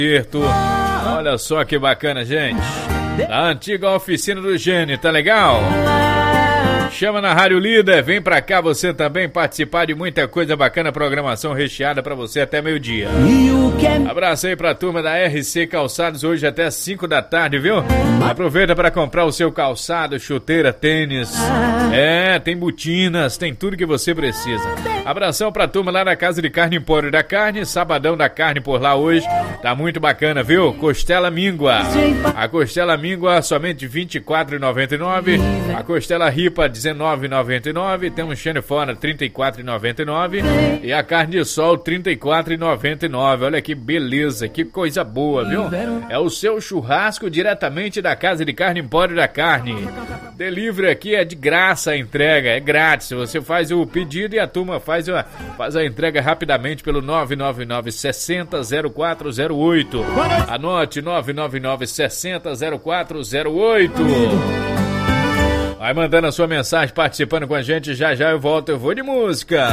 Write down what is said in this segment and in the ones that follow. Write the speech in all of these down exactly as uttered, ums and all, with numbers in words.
Olha só que bacana, gente. A antiga oficina do Gênio, tá legal? Chama na Rádio Líder, vem pra cá você também participar de muita coisa bacana, programação recheada pra você até meio-dia. Abraço aí pra turma da R C Calçados, hoje até cinco da tarde, viu? Aproveita pra comprar o seu calçado, chuteira, tênis. É, tem botinas, tem tudo que você precisa. Abração pra turma lá da Casa de Carne Empório da Carne, sabadão da carne por lá hoje. Tá muito bacana, viu? Costela míngua. A costela míngua somente vinte e quatro reais e noventa e nove centavos. A costela ripa dezenove reais e noventa e nove centavos. Tem um chane fora trinta e quatro reais e noventa e nove centavos. E a carne de sol trinta e quatro reais e noventa e nove centavos. Olha que beleza, que coisa boa, viu? É o seu churrasco diretamente da Casa de Carne Empório da Carne. Delivery aqui é de graça a entrega, é grátis. Você faz o pedido e a turma faz a, faz a entrega rapidamente pelo nove nove nove, sessenta, zero quatro zero oito. Anote nove nove nove, sessenta, zero quatro zero oito. Vai mandando a sua mensagem, participando com a gente. Já já eu volto, eu vou de música.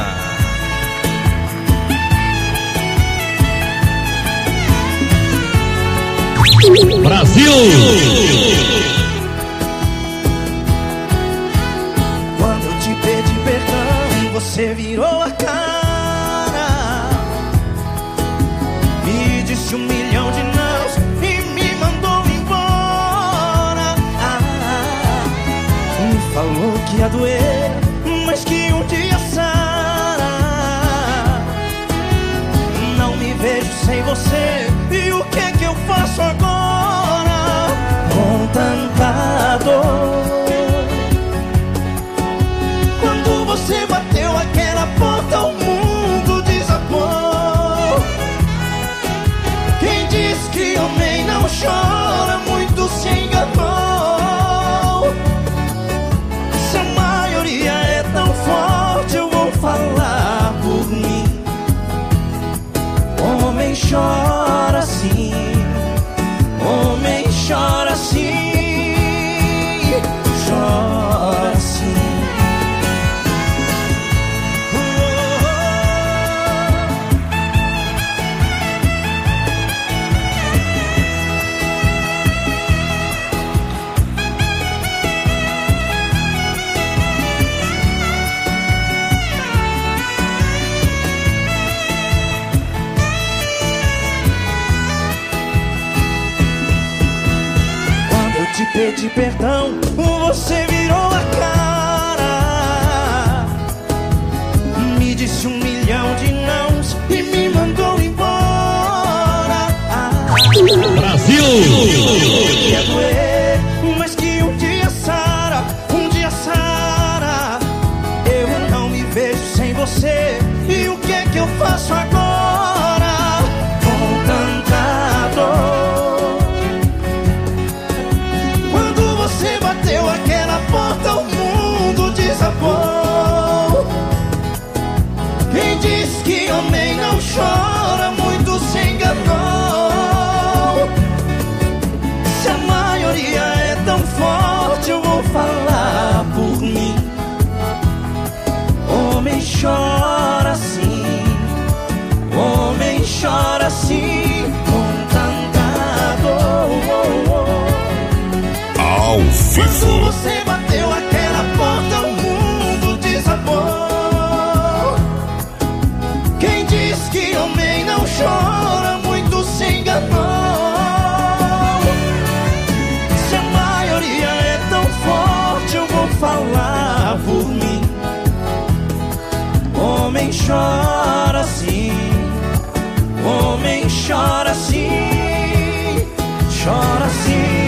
Brasil! Quando eu te pedi perdão, você virou a cara, me disse um milhão de nãos e me mandou embora. Ah, me falou que ia doer, mas que um dia sara. Não me vejo sem você, e o que é que eu faço agora com tanta dor? Quando você bateu aquela porta, o mundo desabou. Quem diz que homem não chora, muito se enganou. Se a maioria é tão forte, eu vou falar por mim. Homem chora sim, homem chora sim, chora sim. Te pedi perdão, você virou a cara, me disse um milhão de nãos e me mandou embora. Ah, Brasil! Ia doer, mas que um dia sara, um dia sara. Eu não me vejo sem você, e o que é que eu faço agora com tanta dor? Você bateu aquela porta, o mundo desabou. Quem diz que homem não chora, muito se enganou. Se a maioria é tão forte, eu vou falar por mim. Homem chora sim, homem chora sim, com tanta dor. Quando você bateu aquela porta, o mundo desabou. Quem diz que homem não chora, muito se enganou. Se a maioria é tão forte, eu vou falar por mim. Homem chora sim, homem chora sim, chora sim.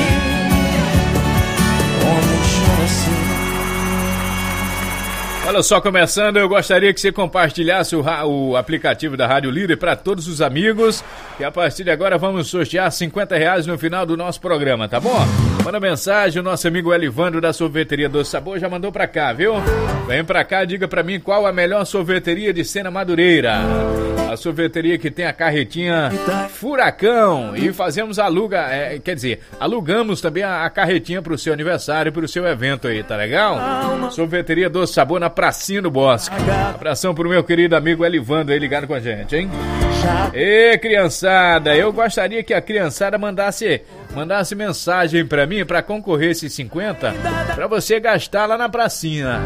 Olha só, começando, eu gostaria que você compartilhasse o, o aplicativo da Rádio Líder para todos os amigos, e a partir de agora vamos sortear cinquenta reais no final do nosso programa, tá bom? Manda mensagem, o nosso amigo Elivandro da Sorveteria Doce Sabor já mandou pra cá, viu? Vem pra cá, diga pra mim qual a melhor sorveteria de Sena Madureira. A sorveteria que tem a carretinha Furacão, e fazemos aluga, é, quer dizer, alugamos também a, a carretinha pro seu aniversário, pro seu evento aí, tá legal? Sorveteria Doce Sabor na Pracinha do Bosque. Abração pro meu querido amigo Elivandro aí ligado com a gente, hein? Ê, criançada, eu gostaria que a criançada mandasse, mandasse mensagem pra mim pra concorrer esses cinquenta pra você gastar lá na pracinha.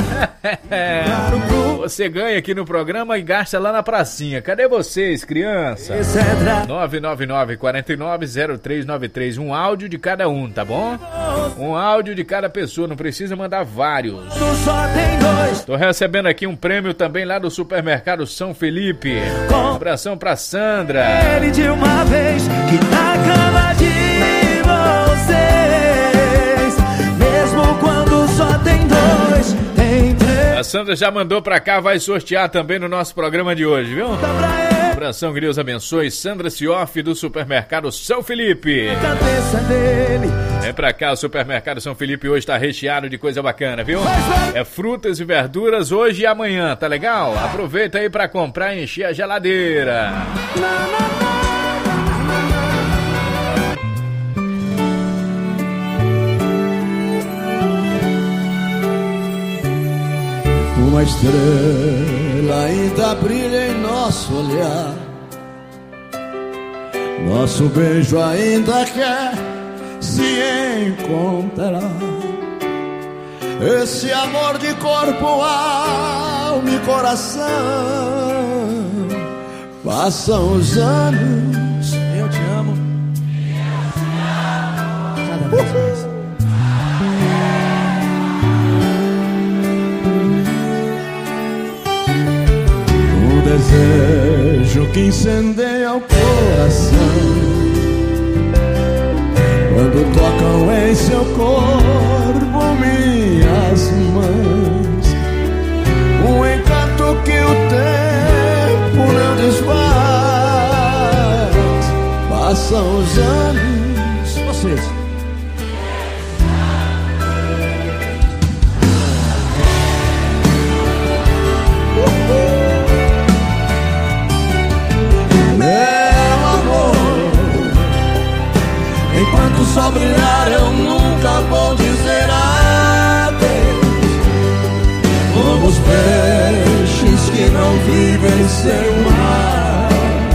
Você ganha aqui no programa e gasta lá na pracinha. Cadê vocês, criança? nove nove nove, quatro nove, zero três nove três. Um áudio de cada um, tá bom? Um áudio de cada pessoa, não precisa mandar vários. Tô recebendo aqui um prêmio também lá do Supermercado São Felipe. Um abração pra Sandra. Ele de uma vez que na cama de vocês, mesmo quando só tem dois, tem três. A Sandra já mandou pra cá, vai sortear também no nosso programa de hoje, viu? Abração, que Deus abençoe. Sandra Cioff do Supermercado São Felipe. Vem pra cá, o Supermercado São Felipe hoje tá recheado de coisa bacana, viu? É frutas e verduras hoje e amanhã, tá legal? Aproveita aí pra comprar e encher a geladeira. Uma estrela ainda brilha em nosso olhar, nosso beijo ainda quer se encontrar. Esse amor de corpo, alma e coração. Passam os anos, eu te amo, cada vez mais. Desejo que incendeia o coração quando tocam em seu corpo minhas mãos. Um encanto que o tempo não desfaz. Passam os anos, vocês. Enquanto o sol brilhar eu nunca vou dizer adeus. Como os peixes que não vivem sem o mar,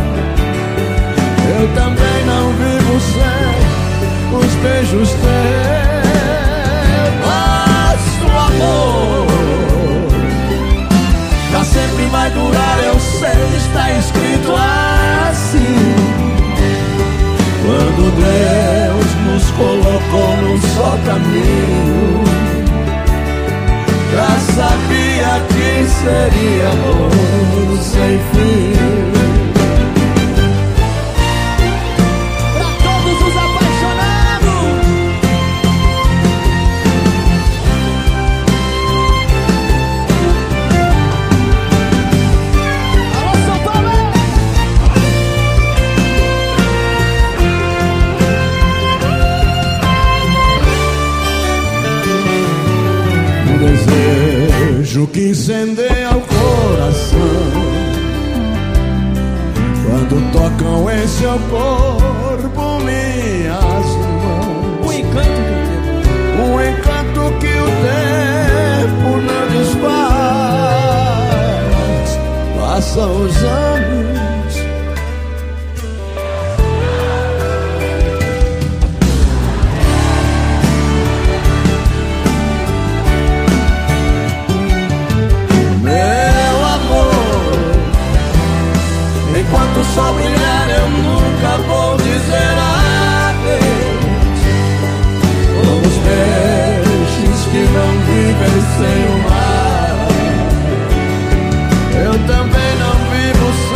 eu também não vivo sem os beijos teus. Nosso amor já sempre vai durar, eu sei, está escrito assim. Quando Deus nos colocou num só caminho, já sabia que seria amor sem fim. Pra todos os apaixonados, alô São Paulo! Desejo que incendeia o coração quando tocam em seu corpo minhas mãos. Um encanto que o tempo, um encanto que o tempo não desfaz. Passam os anos, enquanto o sol brilhar eu nunca vou dizer adeus. Como os peixes que não vivem sem o mar, eu também não vivo sem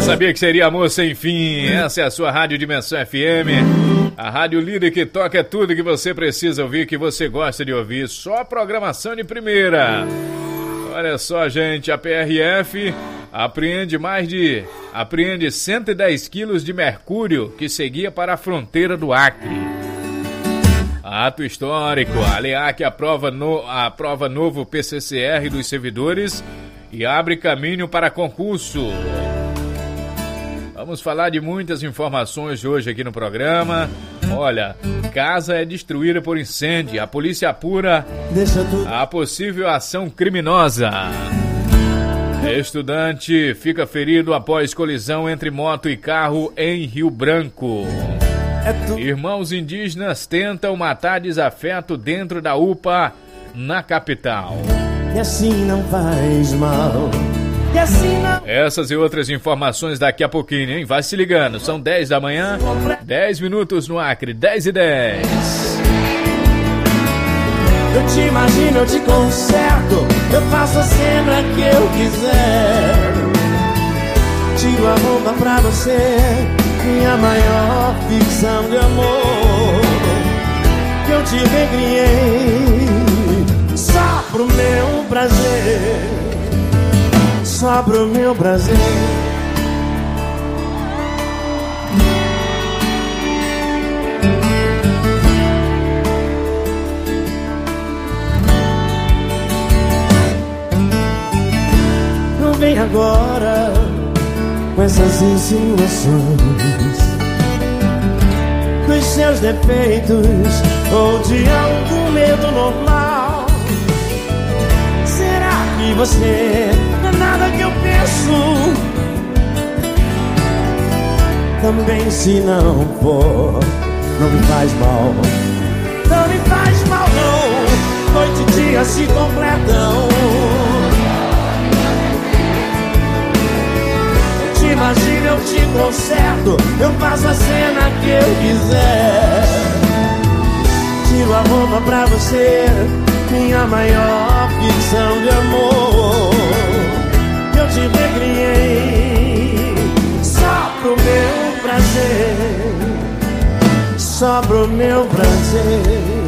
Sabia que seria Amor Sem Fim. Essa é a sua Rádio Dimensão F M. A rádio líder que toca tudo que você precisa ouvir, que você gosta de ouvir. Só programação de primeira. Olha só, gente, a P R F apreende mais de... apreende cento e dez quilos de mercúrio que seguia para a fronteira do Acre. Ato histórico. A LEAC aprova, no, aprova novo P C C R dos servidores e abre caminho para concurso. Vamos falar de muitas informações hoje aqui no programa. Olha, casa é destruída por incêndio. A polícia apura a possível ação criminosa. Estudante fica ferido após colisão entre moto e carro em Rio Branco. Irmãos indígenas tentam matar desafeto dentro da U P A na capital. E assim não faz mal. E assim não... Essas e outras informações daqui a pouquinho, hein? Vai se ligando. São dez da manhã, dez minutos no Acre, dez e dez. Eu te imagino, eu te conserto, eu faço a cena que eu quiser. Tiro a roupa pra você, minha maior ficção de amor. Que eu te recriei só pro meu prazer, só pro meu prazer. Não vem agora com essas insinuações dos seus defeitos ou de algum medo normal. Será que você não é nada que eu penso? Também se não for, não me faz mal. Não me faz mal não, noite e dia se completam. Eu te imagino, eu te conserto, eu faço a cena que eu quiser. Tiro a roupa pra você, minha maior ficção de amor. Eu te recriei só pro meu prazer, só pro meu prazer.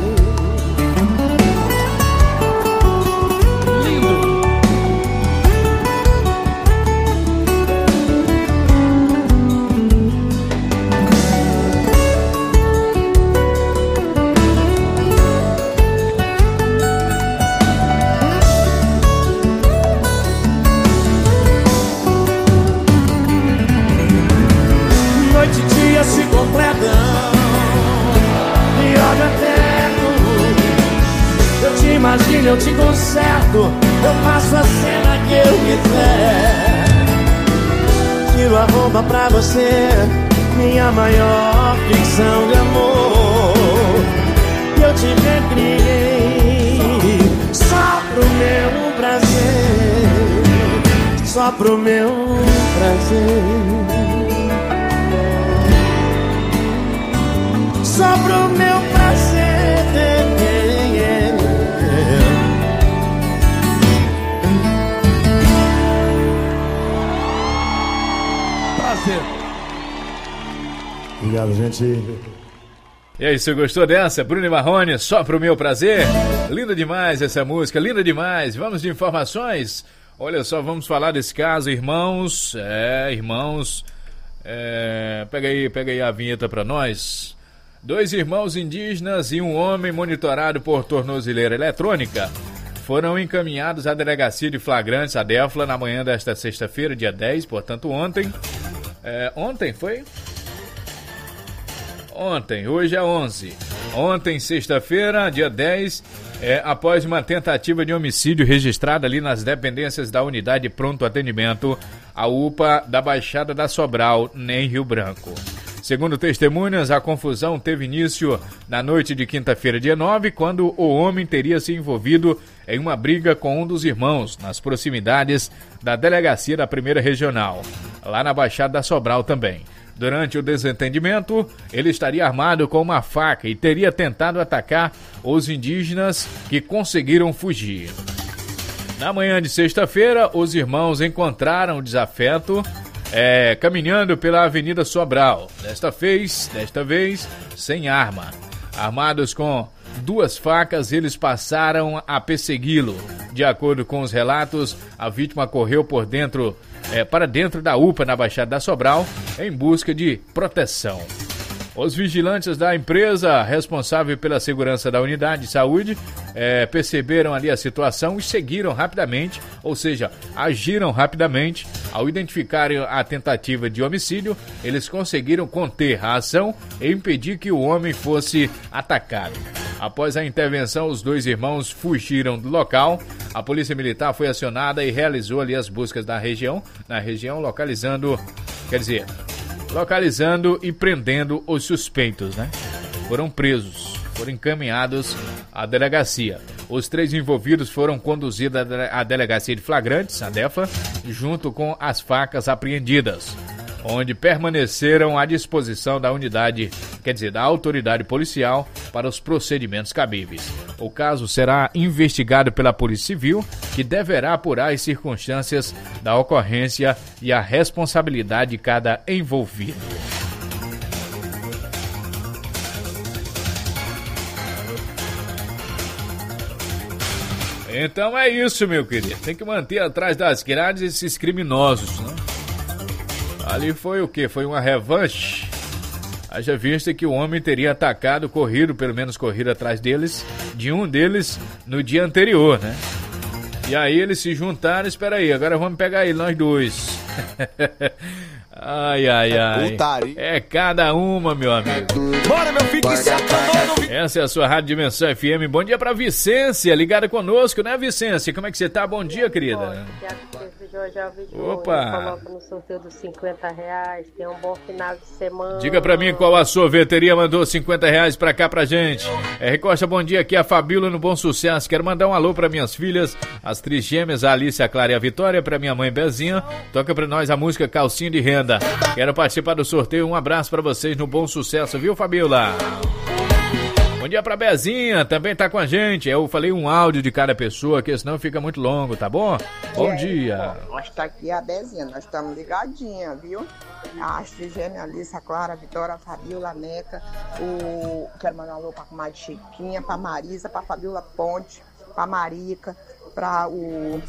Se completam e olha eterno. Eu te imagino, eu te conserto, eu faço a cena que eu quiser. Tiro a roupa pra você, minha maior ficção de amor. Eu te recriei só pro meu prazer, só pro meu prazer, só pro meu prazer. Prazer. Obrigado, gente. E aí, você gostou dessa? Bruno e Marrone, só pro meu prazer? Linda demais essa música, linda demais. Vamos de informações? Olha só, vamos falar desse caso, irmãos. É, irmãos. É, pega aí, pega aí a vinheta pra nós. Dois irmãos indígenas e um homem monitorado por tornozeleira eletrônica foram encaminhados à delegacia de flagrantes, a DEFLA, na manhã desta sexta-feira, dia dez, portanto ontem. É, ontem foi? Ontem, hoje é onze. Ontem, sexta-feira, dia dez, é, após uma tentativa de homicídio registrada ali nas dependências da unidade de pronto atendimento, a U P A da Baixada da Sobral, em Rio Branco. Segundo testemunhas, a confusão teve início na noite de quinta-feira, dia nove, quando o homem teria se envolvido em uma briga com um dos irmãos, nas proximidades da delegacia da primeira regional, lá na Baixada da Sobral também. Durante o desentendimento, ele estaria armado com uma faca e teria tentado atacar os indígenas que conseguiram fugir. Na manhã de sexta-feira, os irmãos encontraram o desafeto é, caminhando pela Avenida Sobral. Desta vez, desta vez, sem arma. Armados com duas facas, eles passaram a persegui-lo. De acordo com os relatos, a vítima correu por dentro, é, para dentro da U P A na Baixada da Sobral em busca de proteção. Os vigilantes da empresa responsável pela segurança da unidade de saúde é, perceberam ali a situação e seguiram rapidamente, ou seja, agiram rapidamente. Ao identificarem a tentativa de homicídio, eles conseguiram conter a ação e impedir que o homem fosse atacado. Após a intervenção, os dois irmãos fugiram do local. A polícia militar foi acionada e realizou ali as buscas da região, na região localizando, quer dizer... localizando e prendendo os suspeitos, né? Foram presos, foram encaminhados à delegacia. Os três envolvidos foram conduzidos à delegacia de flagrantes, a DEFA, junto com as facas apreendidas, onde permaneceram à disposição da unidade, quer dizer, da autoridade policial para os procedimentos cabíveis. O caso será investigado pela Polícia Civil, que deverá apurar as circunstâncias da ocorrência e a responsabilidade de cada envolvido. Então é isso, meu querido. Tem que manter atrás das grades esses criminosos, né? Ali foi o quê? Foi uma revanche. Haja vista que o homem teria atacado, corrido, pelo menos corrido atrás deles, de um deles no dia anterior, né? E aí eles se juntaram, espera aí, agora vamos pegar ele, nós dois. Ai, ai, ai. É cada uma, meu amigo. Bora, meu filho, que se acabou. Essa é a sua Rádio Dimensão F M. Bom dia pra Vicência, ligada conosco, né, Vicência? Como é que você tá? Bom dia, querida. Opa. Coloca no sorteio dos cinquenta reais. Tenha um bom final de semana. Diga pra mim qual a sorveteria mandou cinquenta reais pra cá pra gente. É, Recosta, bom dia, aqui é a Fabíola no Bom Sucesso. Quero mandar um alô pra minhas filhas, as trigêmeas, a Alice, a Clara e a Vitória, pra minha mãe Bezinha. Toca pra nós a música Calcinha de Renda. Quero participar do sorteio, um abraço pra vocês no Bom Sucesso, viu, Fabíola? Bom dia pra Bezinha, também tá com a gente. Eu falei um áudio de cada pessoa, que senão fica muito longo, tá bom? Bom dia. Nós tá aqui a Bezinha, nós estamos ligadinhas, viu? A Astrid Gêmea, a Alice, a Clara, a Vitória, a Fabiola, a Neca, o... quero mandar um alô pra comadre Chiquinha, pra Marisa, pra Fabiola Ponte, pra Marica, pra o...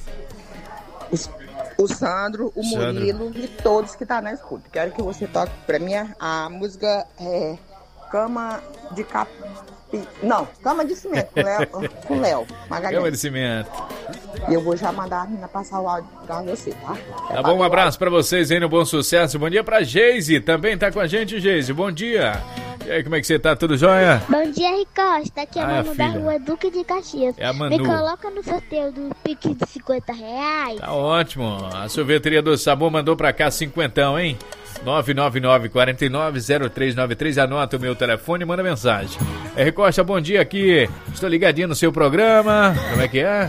o Sandro, o Murilo Sandro. E todos que tá na escuta. Quero que você toque pra mim a música é, Cama de Cap... Não, Cama de Cimento, com o Léo Magalhães. Cama de Cimento. E eu vou já mandar a menina passar o áudio pra você, tá? É tá bom, um abraço pra vocês aí no Bom Sucesso. Bom dia pra Geise, também tá com a gente, Geise. Bom dia. E aí, como é que você tá? Tudo jóia? Bom dia, Ricosta. Aqui é a ah, Manu da Rua Duque de Caxias. É a Manu. Me coloca no sorteio do Pix de cinquenta reais. Tá ótimo. A sorveteria do Sabor mandou pra cá cinquentão, hein? nove nove nove, quatro nove, zero três nove três. Anota o meu telefone e manda mensagem. É, Recosta, bom dia aqui. Estou ligadinho no seu programa. Como é que é?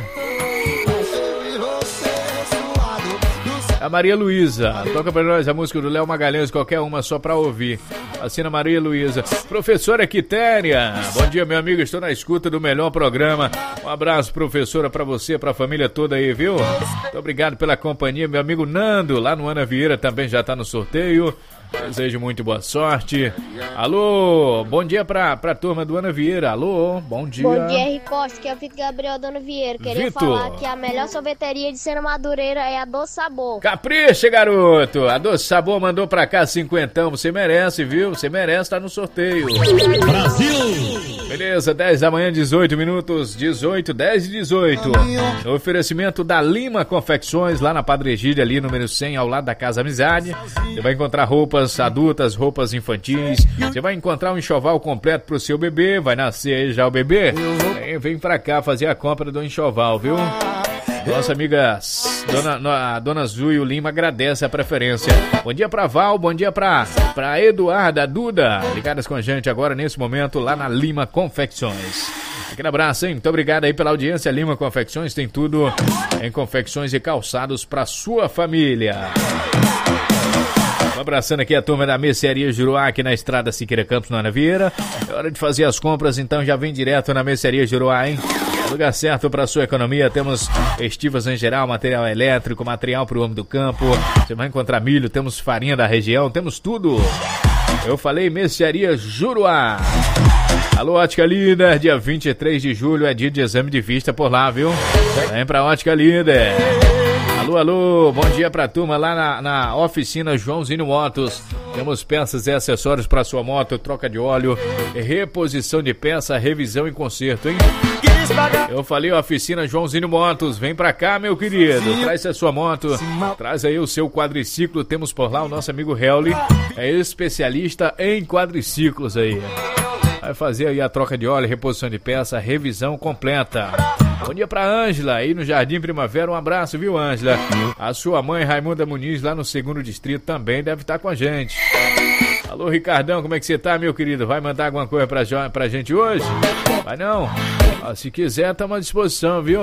A Maria Luísa, toca pra nós a música do Léo Magalhães, qualquer uma só pra ouvir. Assina Maria Luísa. Professora Quitéria, bom dia, meu amigo, estou na escuta do melhor programa. Um abraço, professora, pra você, pra família toda aí, viu? Muito obrigado pela companhia. Meu amigo Nando, lá no Ana Vieira, também já tá no sorteio. Desejo muito boa sorte. Alô, bom dia pra, pra turma do Ana Vieira. Alô, bom dia. Bom dia, Ricosta, que é o Vitor Gabriel do Ana Vieira. Queria Vitor. falar que a melhor sorveteria de Sena Madureira é a Doce Sabor. Capricha, garoto. A Doce Sabor mandou pra cá cinquentão. Você merece, viu? Você merece, tá no sorteio. Brasil! Beleza, dez da manhã, dezoito minutos. dezoito, dez e dezoito. No oferecimento da Lima Confecções, lá na Padre Egídio, ali, número cem, ao lado da Casa Amizade. Você vai encontrar roupas adultas, roupas infantis. Você vai encontrar um enxoval completo pro seu bebê. Vai nascer aí já o bebê. Vem, vem pra cá fazer a compra do enxoval, viu? Nossa amiga Dona, a Dona Zuio Lima agradece a preferência. Bom dia pra Val, bom dia pra, pra Eduarda, Duda, ligadas com a gente agora nesse momento lá na Lima Confecções. Aquele abraço, hein? Muito obrigado aí pela audiência. Lima Confecções tem tudo em confecções e calçados pra sua família. Um abraçando aqui a turma da Mercearia Juruá, aqui na estrada Siqueira Campos, no Ana Vieira. É hora de fazer as compras, então já vem direto na Mercearia Juruá, hein? Lugar certo para sua economia. Temos estivas em geral, material elétrico, material para o homem do campo. Você vai encontrar milho, temos farinha da região, temos tudo. Eu falei Mercearia Juruá. Alô, Ótica Líder, dia vinte e três de julho é dia de exame de vista por lá, viu? Vem pra Ótica Líder. Alô, alô, bom dia pra turma lá na, na oficina Joãozinho Motos. Temos peças e acessórios pra sua moto, troca de óleo, reposição de peça, revisão e conserto, hein? Eu falei oficina Joãozinho Motos, vem pra cá, meu querido, traz a sua moto, traz aí o seu quadriciclo, temos por lá o nosso amigo Helly, é especialista em quadriciclos aí. Vai fazer aí a troca de óleo, reposição de peça, revisão completa. Bom dia pra Ângela, aí no Jardim Primavera, um abraço, viu, Ângela? A sua mãe, Raimunda Muniz, lá no segundo distrito, também deve estar com a gente. Alô, Ricardão, como é que você tá, meu querido? Vai mandar alguma coisa pra, pra gente hoje? Vai não? Ó, se quiser, estamos à disposição, viu?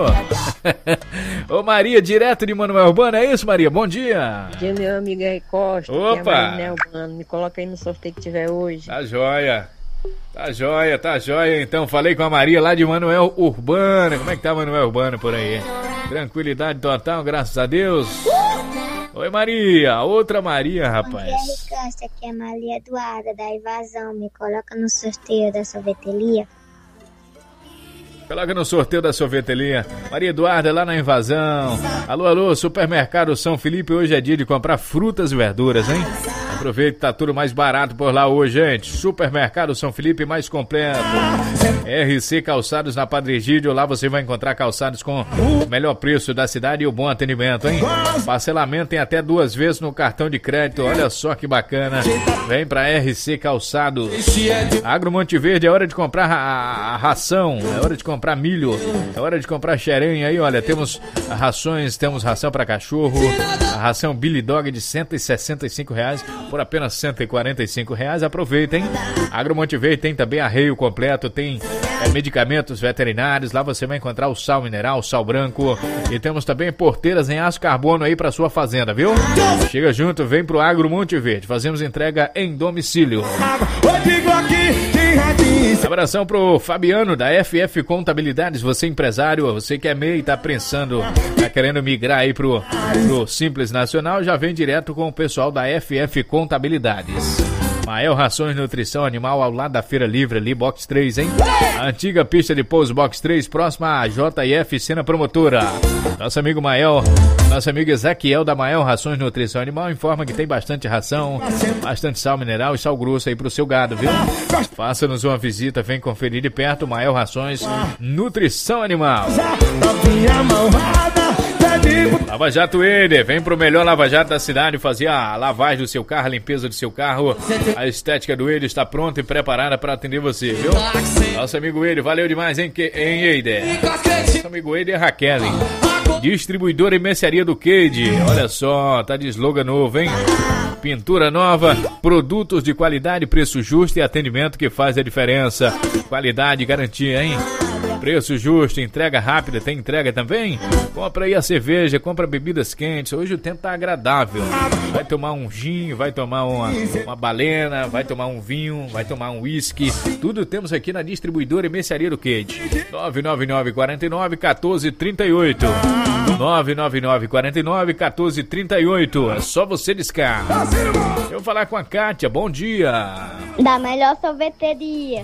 Ô, Maria, direto de Manuel Urbano, é isso, Maria? Bom dia. Bom dia, meu amigo aí Costa. Opa! É Manuel Urbano. Me coloca aí no sorteio que tiver hoje. Tá joia. Tá joia, tá joia. Então, falei com a Maria lá de Manuel Urbano. Como é que tá Manuel Urbano por aí? Tranquilidade total, graças a Deus. Oi, Maria. Outra Maria, rapaz. Bom dia, Ricosta. Aqui é Maria Eduarda, da Invasão. Me coloca no sorteio da sorveteria. Coloca no sorteio da sorveteria. Maria Eduarda, lá na Invasão. Alô, alô, Supermercado São Felipe. Hoje é dia de comprar frutas e verduras, hein? Aproveita, tá tudo mais barato por lá hoje, gente. Supermercado São Felipe mais completo. R C Calçados na Padre Egídio. Lá você vai encontrar calçados com o melhor preço da cidade e o bom atendimento, hein? Parcelamento tem até duas vezes no cartão de crédito. Olha só que bacana. Vem pra R C Calçados. Agro Monte Verde, é hora de comprar a, a, a ração. É hora de comprar milho. É hora de comprar xerenha aí, olha. Temos rações, temos ração pra cachorro. A ração Billy Dog de cento e sessenta e cinco reais. Por apenas cento e quarenta e cinco reais, aproveita, hein? Agro Monte Verde tem também arreio completo, tem é, medicamentos veterinários, lá você vai encontrar o sal mineral, o sal branco, e temos também porteiras em aço carbono aí pra sua fazenda, viu? Chega junto, vem pro Agro Monte Verde, fazemos entrega em domicílio. Abração pro Fabiano da F F Contabilidades, você empresário, você que é M E I e tá pensando, tá querendo migrar aí pro, pro Simples Nacional, já vem direto com o pessoal da F F Contabilidades. Mael Rações Nutrição Animal ao lado da Feira Livre ali, Box três, hein? A antiga pista de pouso Box três, próxima à J F Cena Promotora. Nosso amigo Mael, nosso amigo Ezequiel da Mael Rações Nutrição Animal informa que tem bastante ração, bastante sal mineral e sal grosso aí pro seu gado, viu? Faça-nos uma visita, vem conferir de perto Mael Rações Nutrição Animal. Lava Jato Eder, vem pro melhor Lava Jato da cidade fazer a lavagem do seu carro, a limpeza do seu carro. A estética do Eder está pronta e preparada para atender você, viu? Nosso amigo Eder, valeu demais, hein, hein Eder? Nosso amigo Eder é Raquel, hein? Distribuidora e mercearia do Cade. Olha só, tá de slogan novo, hein? Pintura nova, produtos de qualidade, preço justo e atendimento que faz a diferença. Qualidade e garantia, hein? Preço justo, entrega rápida, tem entrega também? Compra aí a cerveja, compra bebidas quentes. Hoje o tempo tá agradável. Vai tomar um gin, vai tomar uma, uma balena, vai tomar um vinho, vai tomar um whisky. Tudo temos aqui na distribuidora e mercearia do Cade. nove nove nove, quatro nove, um quatro três oito. nove nove nove, quatro nove, um quatro três oito. É só você discar. Eu vou falar com a Kátia, bom dia. Da melhor sorveteria.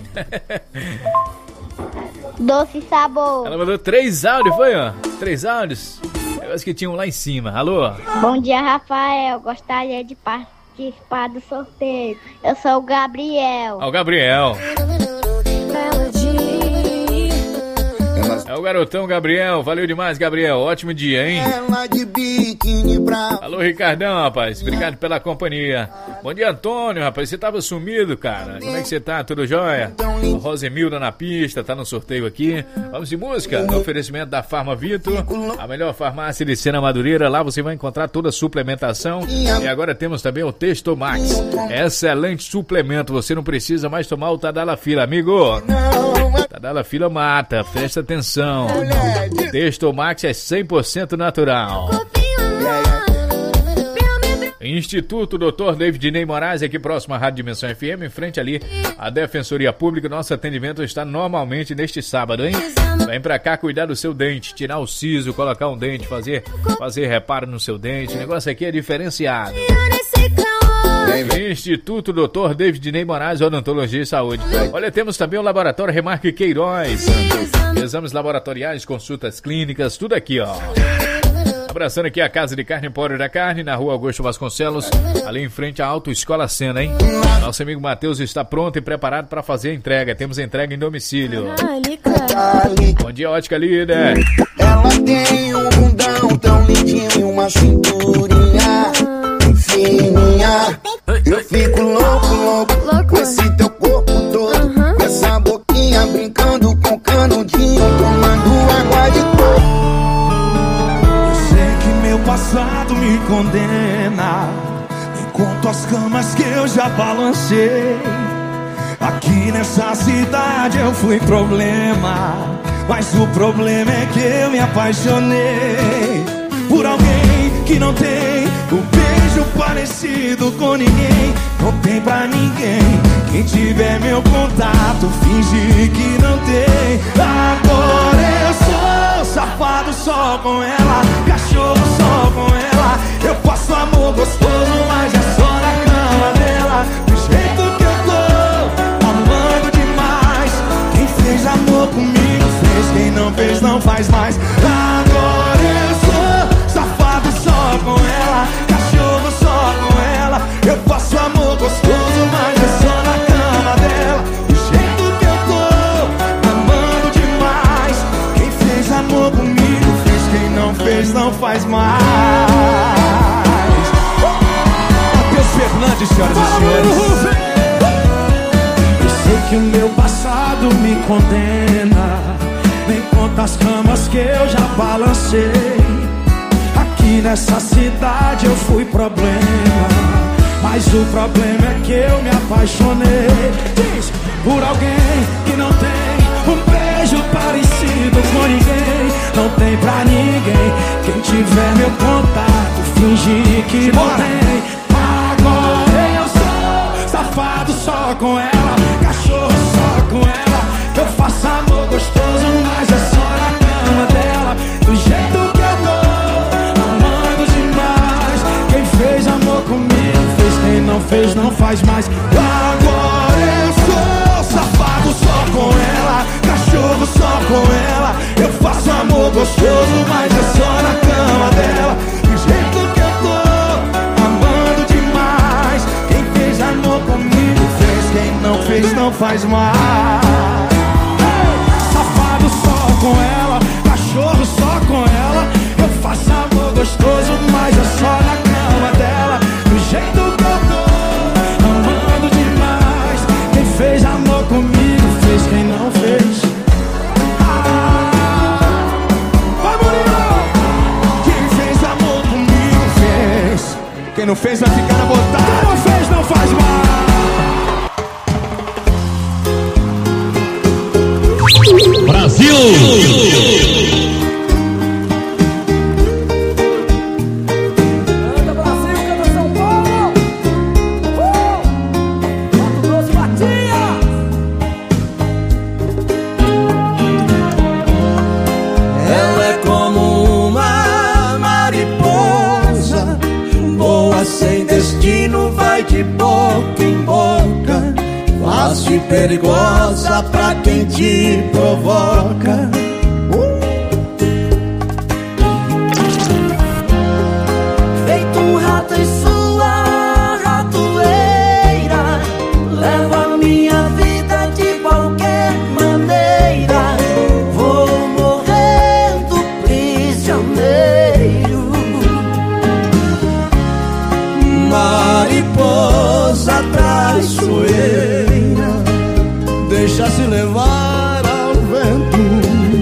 Doce Sabor. Ela mandou três áudios, foi, ó? Três áudios? Eu acho que tinham lá em cima. Alô? Bom dia, Rafael. Gostaria de participar do sorteio. Eu sou o Gabriel. Ó, o Gabriel. É o garotão Gabriel, valeu demais, Gabriel, ótimo dia, hein? Alô, Ricardão, rapaz, obrigado pela companhia. Bom dia, Antônio, rapaz, você tava sumido, cara. Como é que você tá? Tudo jóia? O Rosemilda na pista, tá no sorteio aqui. Vamos de música, no oferecimento da Farma Vitor, a melhor farmácia de Sena Madureira. Lá você vai encontrar toda a suplementação. E agora temos também o Testo Max, excelente suplemento, você não precisa mais tomar o Tadalafila, amigo. Tadalafila mata, presta atenção. Testo Max é cem por cento natural. Instituto doutor David Ney Moraes, aqui próximo à Rádio Dimensão F M, em frente ali à Defensoria Pública. Nosso atendimento está normalmente neste sábado, hein? Vem pra cá cuidar do seu dente, tirar o siso, colocar um dente, fazer, fazer reparo no seu dente. O negócio aqui é diferenciado. Instituto doutor David Ney Moraes, Odontologia e Saúde. Olha, temos também o Laboratório Remarque Queiroz. Exames laboratoriais, consultas clínicas, tudo aqui, ó. Abraçando aqui a Casa de Carne Empório da Carne, na Rua Augusto Vasconcelos, ali em frente à Autoescola Sena, hein? Nosso amigo Matheus está pronto e preparado para fazer a entrega. Temos entrega em domicílio. Bom dia, Ótica Líder. Ela tem um bundão tão lindinho e uma cinturinha fininha. Eu fico louco, louco, louco com esse teu corpo todo, com essa boquinha brincando com canudinho, tomando água de coco. Meu passado me condena, enquanto as camas que eu já balancei. Aqui nessa cidade eu fui problema, mas o problema é que eu me apaixonei por alguém que não tem um beijo parecido com ninguém. Não tem pra ninguém. Quem tiver meu contato, finge que não tem. Agora eu sou safado só com ela, cachorro só com ela. Eu faço amor gostoso, mas é só na cama dela. Do jeito que eu tô, amando demais. Quem fez amor comigo fez, quem não fez não faz mais. Agora eu sou safado só com ela, cachorro só com ela. Eu faço amor gostoso, mas é só na cama dela. Do jeito que eu tô, amando demais. Quem fez amor comigo fez, quem não fez não faz mais. Matheus Fernandes, senhoras e senhores. Eu sei que o meu passado me condena, nem conta as camas que eu já balancei. Aqui nessa cidade eu fui problema, mas o problema é que eu me apaixonei. Diz, por alguém que não tem um beijo parecido com ninguém. Não tem pra ninguém. Quem tiver meu contato, finge que não tem. Agora eu sou safado só com ela, cachorro só com ela. Eu faço amor gostoso, mas é só na cama dela. Do jeito que eu tô, amando demais. Quem fez amor comigo fez, quem não fez não faz mais. Agora eu sou safado só com ela, cachorro só com ela. Eu faço amor gostoso, mas é só na cama dela. Do jeito que eu tô, amando demais. Quem fez amor comigo fez, quem não fez não faz mais. Safado só com ela, cachorro só com ela. Eu faço amor gostoso, mas é só na cama dela. Do jeito que eu tô, amando demais. Quem fez amor comigo fez, quem não fez. Ah, vai, Murilo! Quem fez amor comigo fez, quem não fez vai ficar na botada. Quem não fez não faz mais. Brasil! Canta Brasil, canta São Paulo! Uh! Mato Grosso, Matias! Ela é como uma mariposa, boa sem destino, vai de boca em boca, fácil e perigosa pra quem te provoca. Feito um rato em sua ratoeira, leva minha vida de qualquer maneira. Vou morrendo prisioneiro. Mariposa traiçoeira, deixa-se levar ao vento.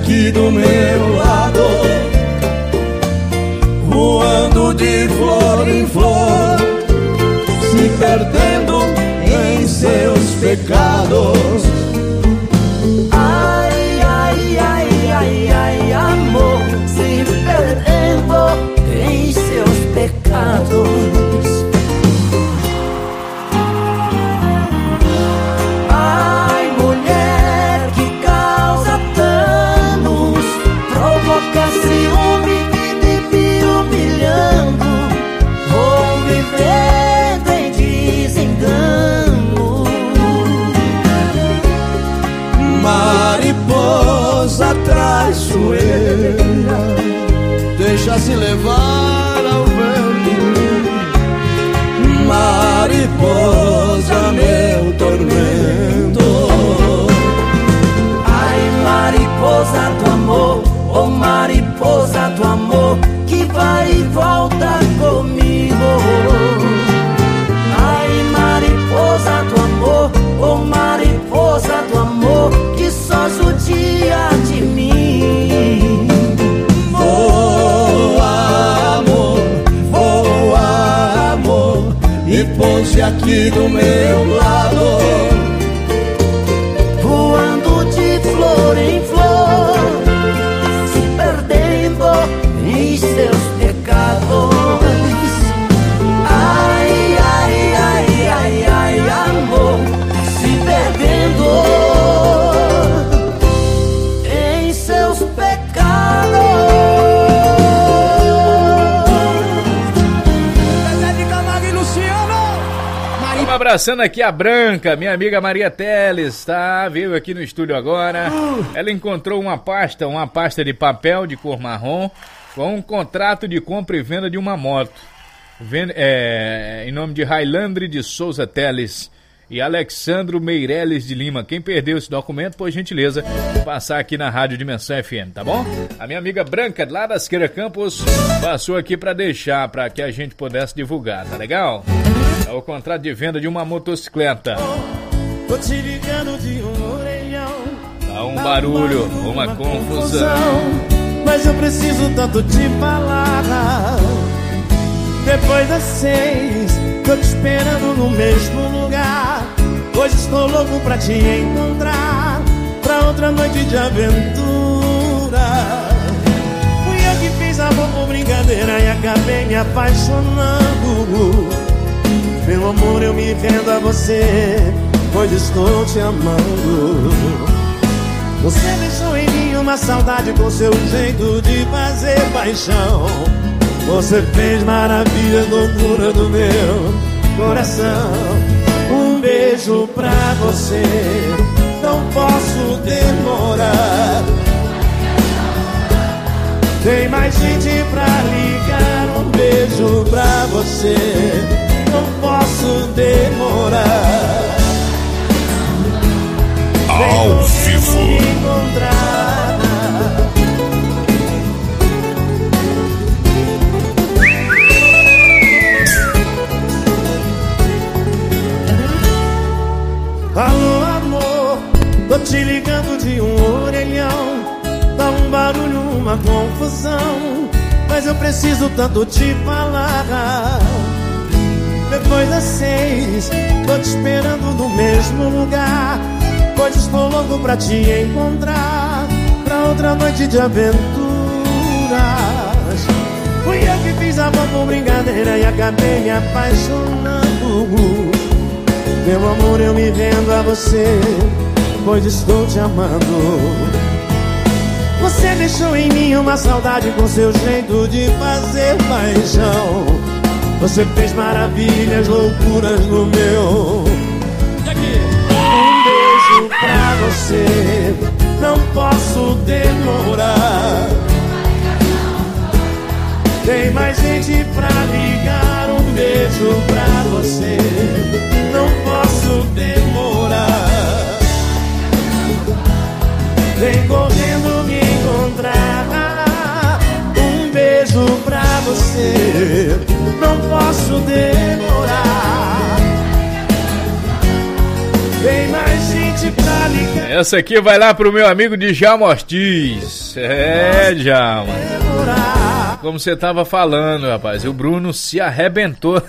aqui do meu lado, voando de flor em flor, se perdendo em seus pecados. Ai, ai, ai, ai, ai, amor, se perdendo em seus pecados. Ai, mulher que causa danos, provoca ciúme e me humilhando, vou vivendo em desengano. Mariposa traiçoeira, deixa-se levar ao vento. Mariposa, meu tormento. Ai, mariposa do amor, oh mariposa do amor, que vai e volta comigo. Ai, mariposa do amor, oh mariposa do amor, que só judia de mim. Voa, amor, voa, amor, e pôs-se aqui do meu lado, voando de flor em flor, se perdendo em seus pecados. Ai, ai, ai, ai, ai, amor, se perdendo em seus pecados. Vamos abraçando aqui a Branca, minha amiga Maria Teles, tá? Veio aqui no estúdio agora. Ela encontrou uma pasta, uma pasta de papel de cor marrom com um contrato de compra e venda de uma moto. Vend- é, em nome de Railandre de Souza Teles e Alexandro Meireles de Lima. Quem perdeu esse documento, por gentileza, passar aqui na Rádio Dimensão F M, tá bom? A minha amiga Branca, lá da Siqueira Campos, passou aqui pra deixar, pra que a gente pudesse divulgar, tá legal? É o contrato de venda de uma motocicleta. tô te ligando de um orelhão. Dá um barulho, uma confusão, mas eu preciso tanto te falar. Depois das seis, tô te esperando no mesmo lugar. Hoje estou louco pra te encontrar, pra outra noite de aventura. Fui eu que fiz amor por brincadeira e acabei me apaixonando. Meu amor, eu me rendo a você, pois estou te amando. Você deixou em mim uma saudade com seu jeito de fazer paixão. Você fez maravilhas, loucura do meu coração. Um beijo pra você, não posso demorar. Tem mais gente pra ligar. Um beijo pra você, não posso demorar. Ao vivo. Me encontrar. Alô, amor, tô te ligando de um orelhão. Dá um barulho, uma confusão, mas eu preciso tanto te falar. Depois das seis, tô te esperando no mesmo lugar, pois estou louco pra te encontrar, pra outra noite de aventuras. Fui eu que fiz amor por brincadeira e acabei me apaixonando. Meu amor, eu me rendo a você, pois estou te amando. Você deixou em mim uma saudade com seu jeito de fazer paixão. Você fez maravilhas, loucuras no meu. Um beijo pra você, não posso demorar. Tem mais gente pra ligar. Um beijo pra você, não posso demorar. Vem correndo me encontrar. Um beijo pra você, não posso demorar. Tem mais gente pra ligar. Essa aqui vai lá pro meu amigo Djalma Ortiz. É, Djalma. Como você tava falando, rapaz, o Bruno se arrebentou.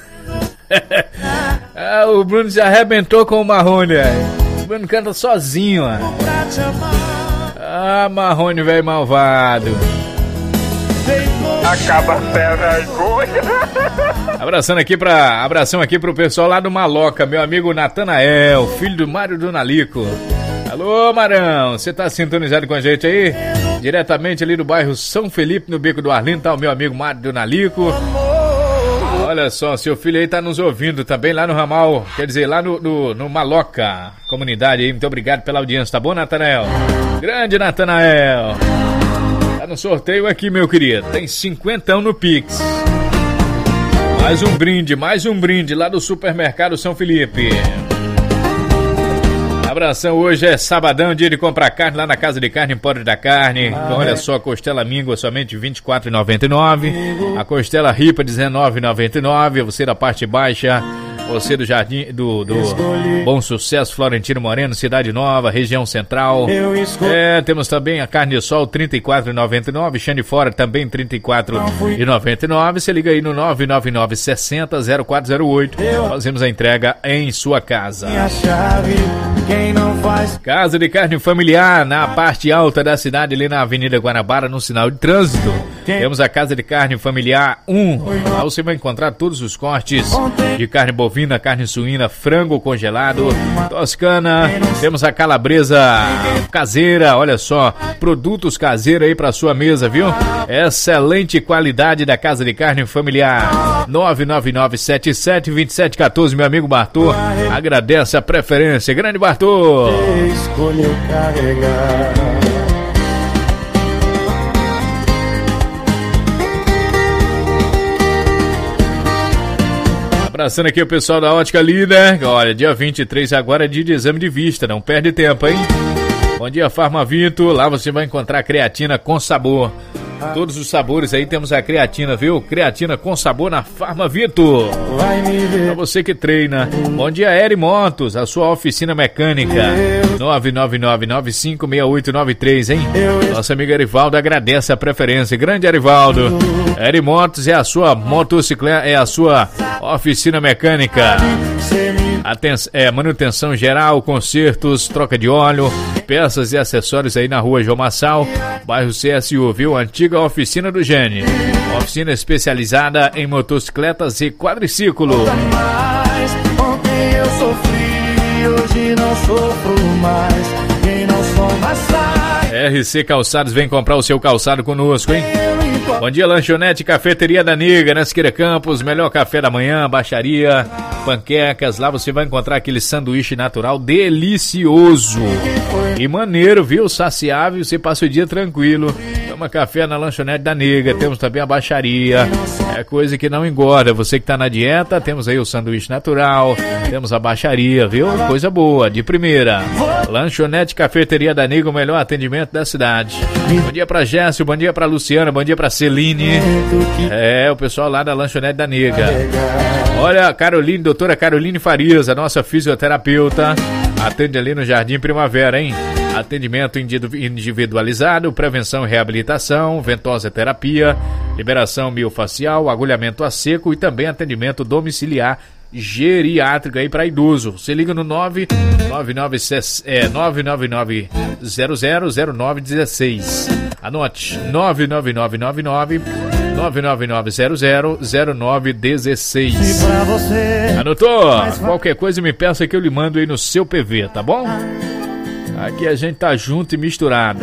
Ah, o Bruno se arrebentou com o Marrone, velho. O Bruno canta sozinho, ó. Ah, Marrone, velho malvado. Acaba a vergonha. Abraçando aqui pra, abração aqui pro pessoal lá do Maloca, meu amigo Natanael, filho do Mário do Nalico. Alô, Marão, você tá sintonizado com a gente aí? Diretamente ali do bairro São Felipe, no Beco do Arlindo, tá o meu amigo Mário do Nalico. Olha só, seu filho aí tá nos ouvindo também lá no ramal, quer dizer, lá no, no, no Maloca, comunidade aí. Muito obrigado pela audiência, tá bom, Natanael? Grande Natanael. Tá no sorteio aqui, meu querido. Tem cinquentão no Pix. Mais um brinde, mais um brinde lá do Supermercado São Felipe. Abração, hoje é sabadão, dia de comprar carne lá na Casa de Carne Empório da Carne. Então, olha só, costela míngua somente vinte e quatro reais e noventa e nove centavos. A costela ripa dezenove reais e noventa e nove centavos. Você da parte baixa, você do Jardim do, do Bom Sucesso, Florentino Moreno, Cidade Nova, região central. É, temos também a carne de sol trinta e quatro reais e noventa e nove centavos. Chã de fora também trinta e quatro reais e noventa e nove centavos. Você liga aí no nove nove nove sessenta zero quatro zero oito. Fazemos a entrega em sua casa. Casa de Carne Familiar, na parte alta da cidade, ali na Avenida Guanabara, no sinal de trânsito. Temos a Casa de Carne Familiar um. Lá você vai encontrar todos os cortes de carne bovina, carne suína, frango congelado, toscana. Temos a calabresa caseira, olha só, produtos caseiros aí para sua mesa, viu? Excelente qualidade da Casa de Carne Familiar. nove nove nove sete sete dois sete um quatro, meu amigo Bartô. Agradece a preferência. Grande Bartô. Escolheu carregar. Abraçando aqui o pessoal da Ótica Líder. Olha, dia vinte e três agora é dia de exame de vista, não perde tempo, hein? Bom dia, Farmavito. Lá você vai encontrar creatina com sabor. Todos os sabores aí, temos a creatina, viu? Creatina com sabor na Farmavito. Pra você que treina. Bom dia, Eri Motos, a sua oficina mecânica. nove nove nove nove cinco seis oito nove três, hein? Nosso amigo Erivaldo agradece a preferência. Grande Erivaldo. Eri Motos é a sua motocicleta, é a sua oficina mecânica. Aten- é, manutenção geral, consertos, troca de óleo, peças e acessórios aí na rua João Massal, bairro C S U, viu? Antiga oficina do Gene. Oficina especializada em motocicletas e quadriciclo. Ontem eu sofri, hoje não sofro mais. Quem não soma sai. R C Calçados, vem comprar o seu calçado conosco, hein? Bom dia, lanchonete Cafeteria da Nega, na Siqueira Campos, melhor café da manhã, baixaria, panquecas, lá você vai encontrar aquele sanduíche natural delicioso e maneiro, viu? Saciável, você passa o dia tranquilo. Toma café na lanchonete da Nega, temos também a baixaria, é coisa que não engorda. Você que tá na dieta, temos aí o sanduíche natural, temos a baixaria, viu? Coisa boa, de primeira. Lanchonete Cafeteria da Nega, o melhor atendimento da cidade. Bom dia pra Jéssica, bom dia pra Luciana, bom dia pra Celine. É, o pessoal lá da Lanchonete da Nega. Olha, Caroline, doutora Caroline Farias, a nossa fisioterapeuta, atende ali no Jardim Primavera, hein? Atendimento individualizado, prevenção e reabilitação, ventosa terapia, liberação miofacial, agulhamento a seco e também atendimento domiciliar geriátrico aí para idoso. Você liga no nove nove nove nove zero zero zero nove um seis. Anote, nove nove nove nove nove nove nove nove zero zero zero nove um seis. Anotou? Qualquer coisa me peça que eu lhe mando aí no seu P V, tá bom? Aqui a gente tá junto e misturado.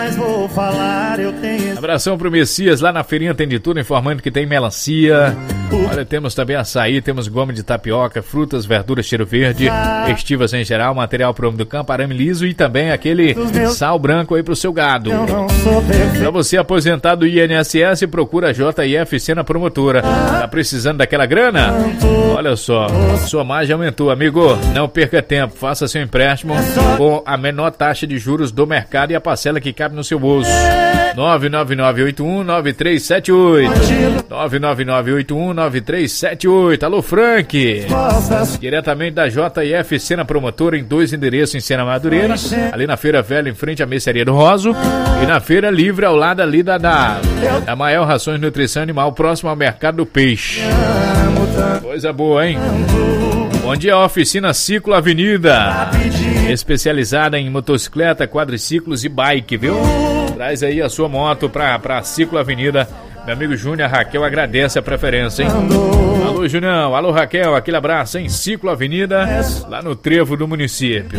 Abração pro Messias, lá na feirinha tem de tudo, informando que tem melancia. Olha, temos também açaí, temos goma de tapioca, frutas, verduras, cheiro verde, estivas em geral, material pro homem do campo, arame liso e também aquele sal branco aí pro seu gado. Pra você aposentado do I N S S, procura a J I F C na promotora. Tá precisando daquela grana? Olha só, sua margem aumentou, amigo. Não perca tempo, faça seu empréstimo com a menor taxa de juros do mercado e a parcela que cabe no seu bolso. nove nove nove oito um nove três sete oito nove nove nove oito um nove nove três sete oito. Alô, Frank. Diretamente da J F Sena Promotora, em dois endereços em Sena Madureira. Ali na Feira Velha, em frente à Mercearia do Roso. E na Feira Livre, ao lado ali da, da, da Maior Rações de Nutrição Animal, próximo ao Mercado do Peixe. Coisa boa, hein? Bom dia, Oficina Ciclo Avenida. Especializada em motocicleta, quadriciclos e bike, viu? Traz aí a sua moto pra, pra Ciclo Avenida. Meu amigo Júnior, Raquel agradece a preferência, hein? Alô, Junião. Alô, Raquel. Aquele abraço, hein? Ciclo Avenida, lá no trevo do município.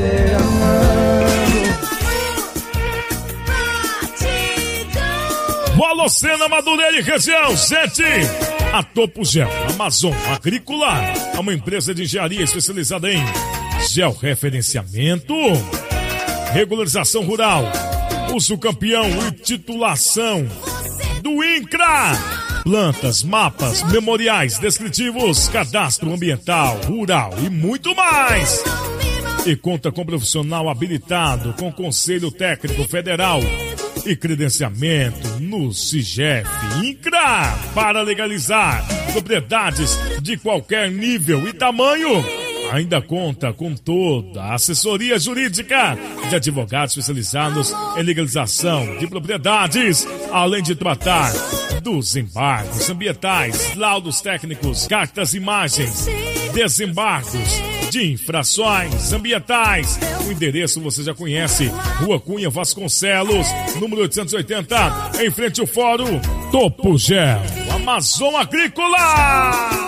Alô, Sena Madureira e região, sete. A Topo Gel Amazon Agrícola é uma empresa de engenharia especializada em georreferenciamento, regularização rural, uso campeão e titulação do INCRA. Plantas, mapas, memoriais descritivos, cadastro ambiental, rural e muito mais. E conta com profissional habilitado com Conselho Técnico Federal e credenciamento no SIGEF INCRA para legalizar propriedades de qualquer nível e tamanho. Ainda conta com toda a assessoria jurídica de advogados especializados em legalização de propriedades, além de tratar dos embargos ambientais, laudos técnicos, cartas, imagens, desembargos de infrações ambientais. O endereço você já conhece: Rua Cunha Vasconcelos, número oitocentos e oitenta, em frente ao Fórum Topo Gel Amazon Agrícola.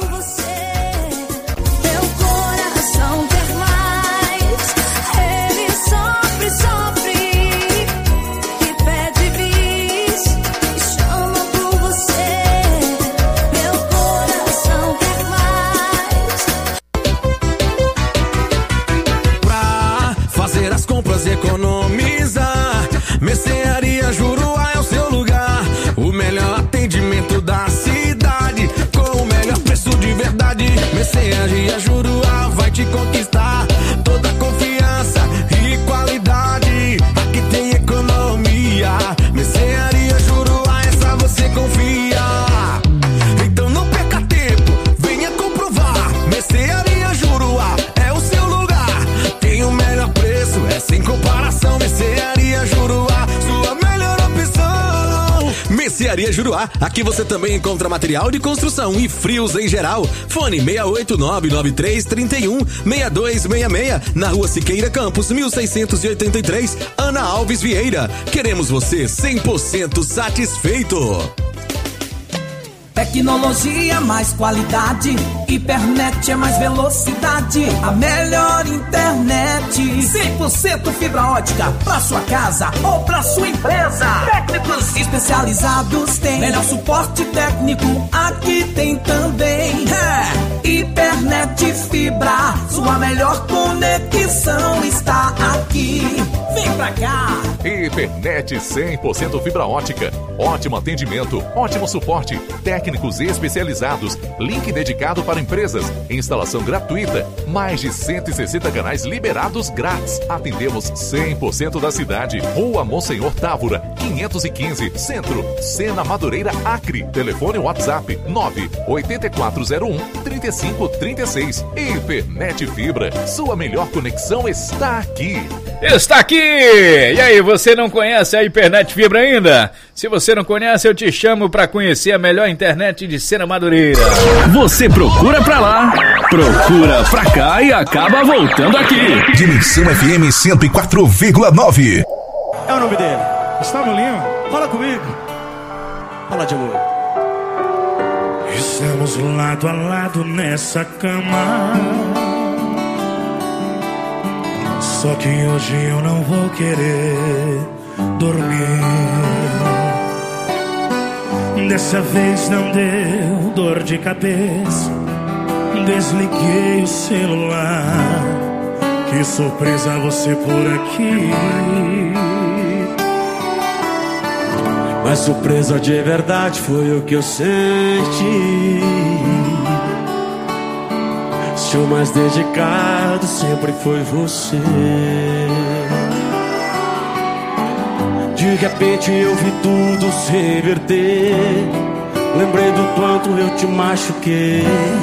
Economizar, Mercearia Juruá é o seu lugar. O melhor atendimento da cidade, com o melhor preço de verdade. Mercearia Juruá vai te conquistar. Toda confiança e qualidade, aqui tem economia. Mercearia Juruá, essa você confia. Então não perca tempo, venha comprovar. Mercearia Juruá é o seu lugar. Tem o melhor preço, é sem comparação. Mercearia Juruá, sua melhor opção. Mercearia Juruá, aqui você também encontra material de construção e frios em geral. Fone seis oito nove nove três três um seis dois seis seis, na Rua Siqueira Campos, mil seiscentos e oitenta e três, Ana Alves Vieira. Queremos você cem por cento satisfeito. Tecnologia, mais qualidade. Hipernet é mais velocidade. A melhor internet. cem por cento fibra ótica pra sua casa ou pra sua empresa. Técnicos especializados tem. Melhor suporte técnico aqui tem também. É, Hipernet Fibra. Sua melhor conexão está aqui. Vem pra cá. Hipernet cem por cento fibra ótica. Ótimo atendimento, ótimo suporte. Técnicos especializados. Link dedicado para empresas. Instalação gratuita. Mais de cento e sessenta canais liberados grátis. Atendemos cem por cento da cidade. Rua Monsenhor Távora, quinhentos e quinze, Centro, Sena Madureira, Acre. Telefone WhatsApp nove oito quatro zero um, três cinco três seis. Hipernet Fibra. Sua melhor conexão está aqui. Está aqui! E aí, você não conhece a Hipernet Fibra ainda? Se você não conhece, eu te chamo para conhecer a melhor internet de Sena Madureira. Você procura pra lá, procura pra cá e acaba voltando aqui. Dimensão F M cento e quatro vírgula nove. É o nome dele. Gustavo Lima. Fala comigo. Fala de amor. Estamos lado a lado nessa cama. Só que hoje eu não vou querer dormir. Dessa vez não deu dor de cabeça. Desliguei o celular. Que surpresa você por aqui. Mas surpresa de verdade foi o que eu senti. Se o mais dedicado sempre foi você. De repente eu vi tudo se reverter. Lembrei do quanto eu te machuquei,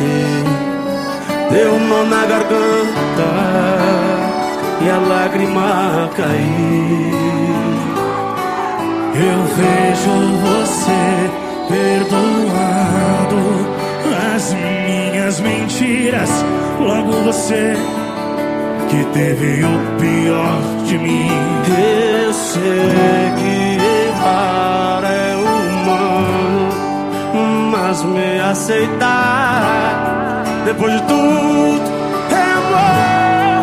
deu um nó na garganta e a lágrima caiu. Eu vejo você perdoando as minhas mentiras, logo você que teve o pior de mim. Eu sei que errar é humano, mas me aceitar depois de tudo é amor.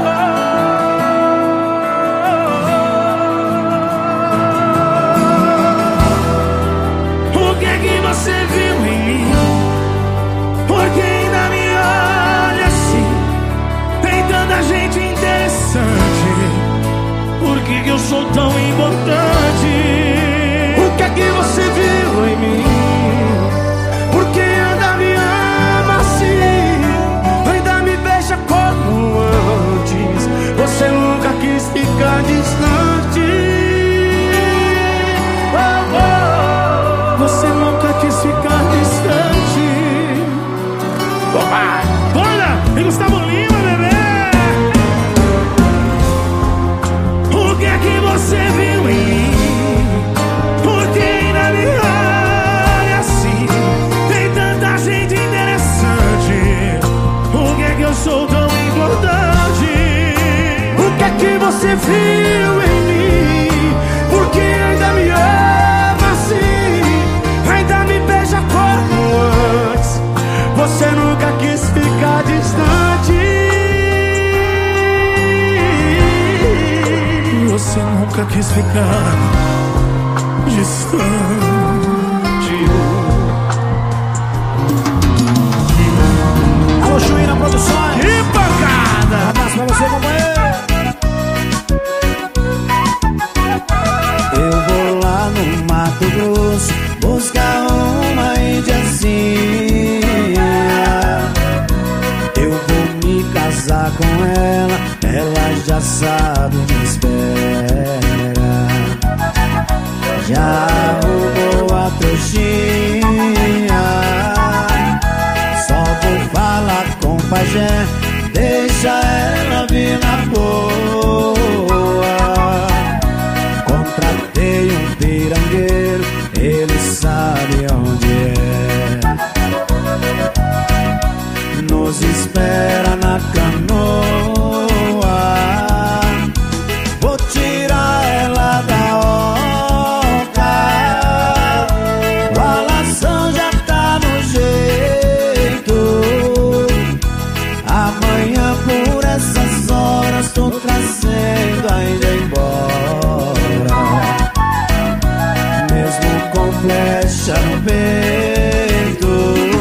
O que é que você viu em mim? Porque ainda me olha assim? Tem tanta gente interessante, por que que eu sou tão importante? O que é que você viu em mim? Porque ainda me ama assim, ainda me beija como antes. Você nunca quis ficar distante. Oh, oh. Você nunca quis ficar distante. Opa! Bora! E Gustavo Lima, bebê! O que é que você viu em mim? Porque ainda me olha assim? Tem tanta gente interessante, por que é que eu sou tão importante? O que é que você viu em mim? Porque ainda me ama assim, ainda me beija como antes. Você nunca quis ficar distante. Você nunca quis ficar distante. Alô, Chuína Produções. Que pancada! Abraço pra você, companheiro. Eu vou lá no Mato Grosso buscar uma indiazinha. Eu vou me casar com ela, ela já sabe me espera. Já arrumou a trouxinha, só vou falar com o pajé, deixa ela vir na boa. Contratei um pirangueiro, ele sabe onde é. Nos espera na canoa, vou tirar ela da oca. O alação já tá no jeito. Amanhã por essas horas tô trazendo ainda embora, mesmo com flecha no peito.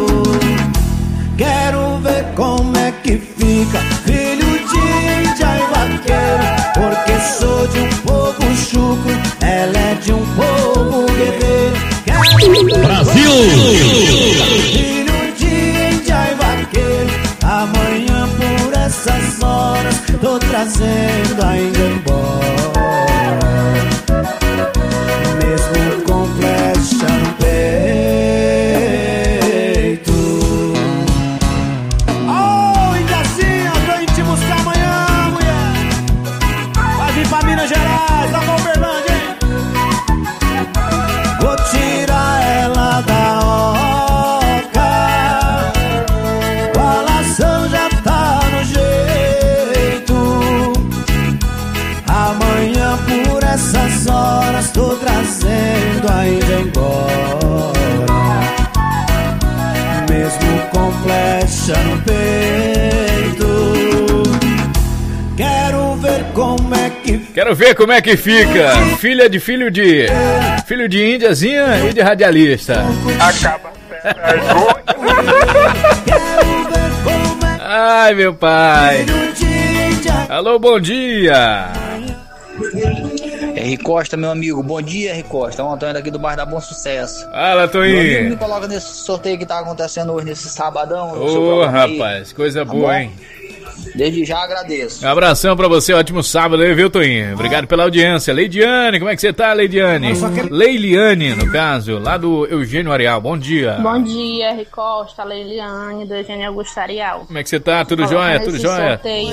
Quero ver como é que fica, filho de índia e vaqueiro. Porque sou de um povo chucro, ela é de um povo guerreiro. Quero Brasil! Filho de índia e vaqueiro. Amanhã por essas horas tô trazendo ainda embora, mesmo com flecha no peito. Oh, Indiazinha, vem te buscar amanhã, mulher. Vai vir pra Minas Gerais, pra Uberlândia, hein? Vou tirar ela da oca, o alação já tá no jeito. Amanhã por essas horas tô trazendo ainda embora, mesmo com flecha no peito. Quero ver como é que Quero ver como é que fica. Filha de filho de filho de índiazinha e de radialista. Acaba. Ai, meu pai. Alô, bom dia. R. Costa, meu amigo, bom dia, R. Costa. É o Antônio daqui do bairro da Bom Sucesso. Fala, Toninho. Me coloca nesse sorteio que tá acontecendo hoje, nesse sabadão. Ô, oh, rapaz, coisa tá boa, bom? Hein? Desde já agradeço. Um abração pra você, ótimo sábado aí, viu, Toinho? Obrigado pela audiência. Leidiane, como é que você tá, Leidiane? Leiliane, no caso, lá do Eugênio Areal, bom dia. Bom dia, R. Costa, Leiliane, do Eugênio Augusto Areal. Como é que você tá? Tudo jóia? Tudo jóia? Sorteio.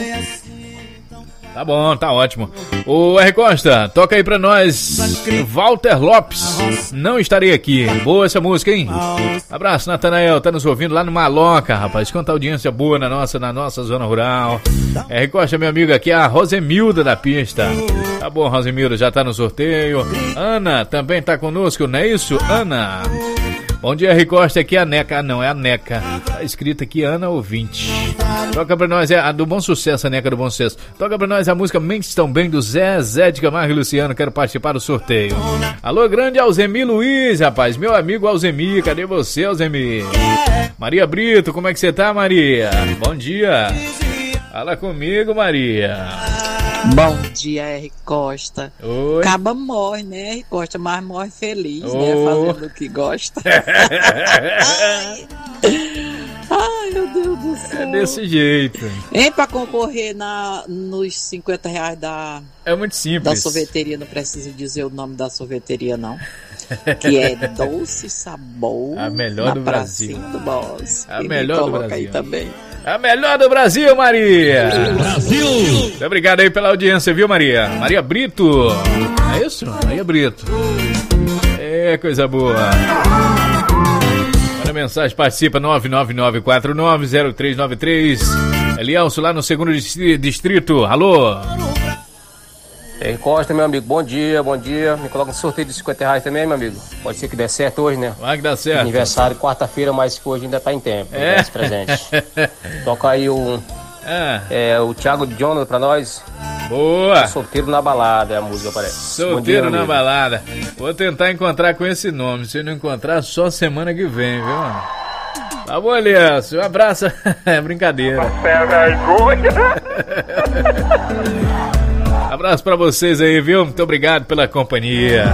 Tá bom, tá ótimo. Ô, R. Costa, toca aí pra nós, Walter Lopes, Não Estarei Aqui. Boa essa música, hein? Abraço, Natanael, tá nos ouvindo lá no Maloca, rapaz. Quanta audiência boa na nossa, na nossa zona rural. R. Costa, meu amigo, aqui é a Rosemilda da pista. Tá bom, Rosemilda, já tá no sorteio. Ana também tá conosco, não é isso? Ana. Bom dia, R. Costa, aqui é a Neca. Ah, não, é a Neca. Tá escrito aqui Ana Ouvinte. Toca pra nós, é a do Bom Sucesso, a Neca do Bom Sucesso. Toca pra nós a música Mentes Tão Bem, do Zé, Zé de Camargo e Luciano. Quero participar do sorteio. Alô, grande Alzemir Luiz, rapaz. Meu amigo Alzemir, cadê você, Alzemir? Maria Brito, como é que você tá, Maria? Bom dia. Fala comigo, Maria. Bom dia, R. Costa. Oi. Acaba morre, né, R. Costa, mas morre feliz, Oh. né? Fazendo o que gosta. Ai. Ai, meu Deus do céu. É desse jeito. Hein, pra concorrer na, nos cinquenta reais da, É muito simples. da sorveteria, não preciso dizer o nome da sorveteria, não. Que é Doce Sabor. A melhor na do Brasil. pracinha do Boss. A E me melhor do coloca Brasil. aí também. A melhor do Brasil, Maria! Brasil! Muito obrigado aí pela audiência, viu, Maria? Maria Brito! É isso? Maria Brito. É, coisa boa. Manda mensagem, participa nove nove nove quatro nove zero três nove três. Elielso lá no segundo distri- distrito. Alô? R. Costa, meu amigo, bom dia, bom dia. Me coloca no sorteio de cinquenta reais também, meu amigo. Pode ser que dê certo hoje, né? Vai que dá certo. Aniversário, quarta-feira, mas que hoje ainda tá em tempo. É. Esse presente. Toca aí o, Ah, é, o Thiago Jonathan pra nós. boa! Solteiro na balada, é a música, parece. Bom dia, Solteiro meu na amigo. balada. Vou tentar encontrar com esse nome. Se não encontrar, só semana que vem, viu? Tá bom, Elielso. Um abraço. É brincadeira. Abraço pra vocês aí, viu? Muito obrigado pela companhia.